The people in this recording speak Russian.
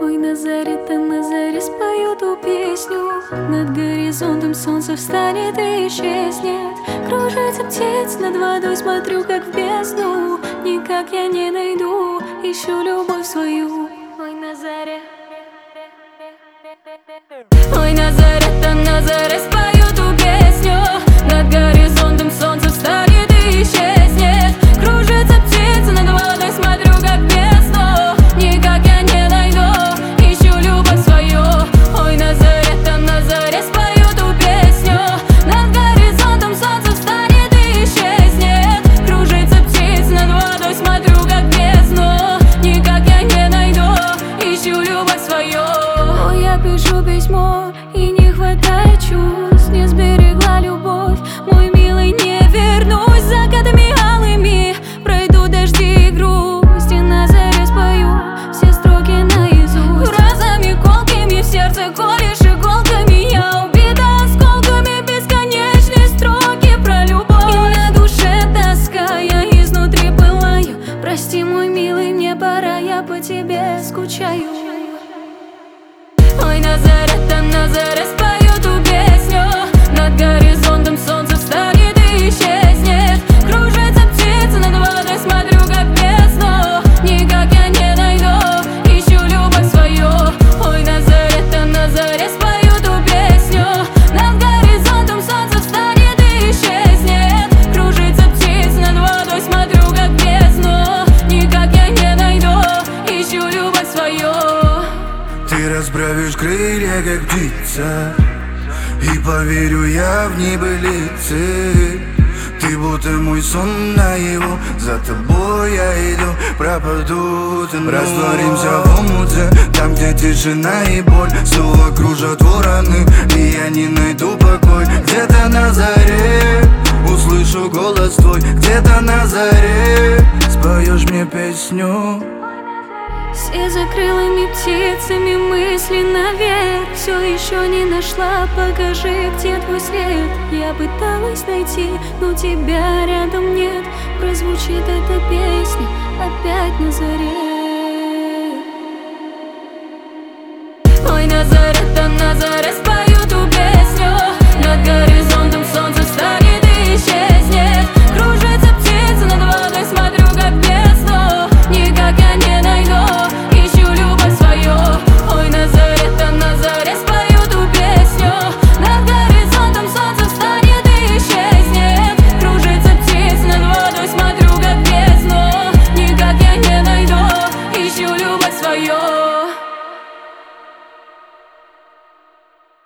Ой, на заре спою ту песню. Над горизонтом солнце встанет и исчезнет. Кружится птиц над водой, смотрю как в бездну. Никак я не найду, ищу любовь свою. Ой, на заре. Ой, на заре спою ту песню. Над горизонтом солнце встанет и исчезнет. Кружится птица над водой, смотрю как в бездну. Никак я не найду, ищу любовь свою. Ой, на заре спою ту песню. Над горизонтом солнце встанет и исчезнет. Кружится птица над водой, смотрю как в бездну. Никак я не найду, ищу любовь свою. Ой, я пишу письмо, и не хватает чувств. Не сберегла любовь, мой милый, не вернусь. Закатами алыми пройду дожди и грусть. И на заре спою все строки наизусть. Фразами колкими в сердце колешь иголками. Я убита осколками бесконечные строки про любовь. И на душе тоска, я изнутри пылаю. Прости, мой милый, мне пора, я по тебе скучаю. Ой, на заре спою ту песню. Над горизонтом солнце встанет и исчезнет. Кружится птица над водой, смотрю как в бездну. Никак я не найду, ищу любовь свою. Ой, на заре спою ту песню. Над горизонтом солнце встанет и исчезнет. Кружится птица над водой, смотрю как в бездну. Никак я не найду, ищу любовь свою. Ты расправишь крылья, как птица, и поверю я в небылицы. Ты будто мой сон наяву, за тобой я иду, пропаду, тону. Растворимся в омуте, там, где тишина и боль. Снова кружат вороны, и я не найду покой. Где-то на заре услышу голос твой. Где-то на заре споешь мне песню. Все за крылыми птицами мысли наверх. Все еще не нашла, покажи, где твой след. Я пыталась найти, но тебя рядом нет. Прозвучит эта песня опять на заре. Ой, на заре спать.